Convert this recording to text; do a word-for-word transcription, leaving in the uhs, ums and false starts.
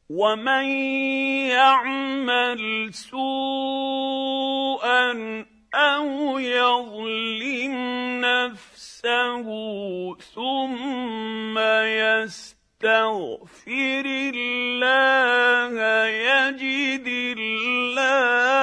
ومن يعمل سوءا أو يظلم نفسه ثم يستغفر الله يجد الله